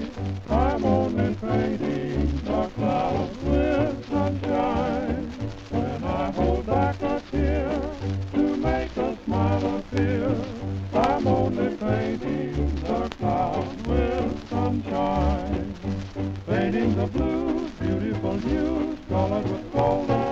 I'm only painting the clouds with sunshine. When I hold back a tear to make a smile appear, I'm only painting the clouds with sunshine. Painting the blues, beautiful hues, colored with gold.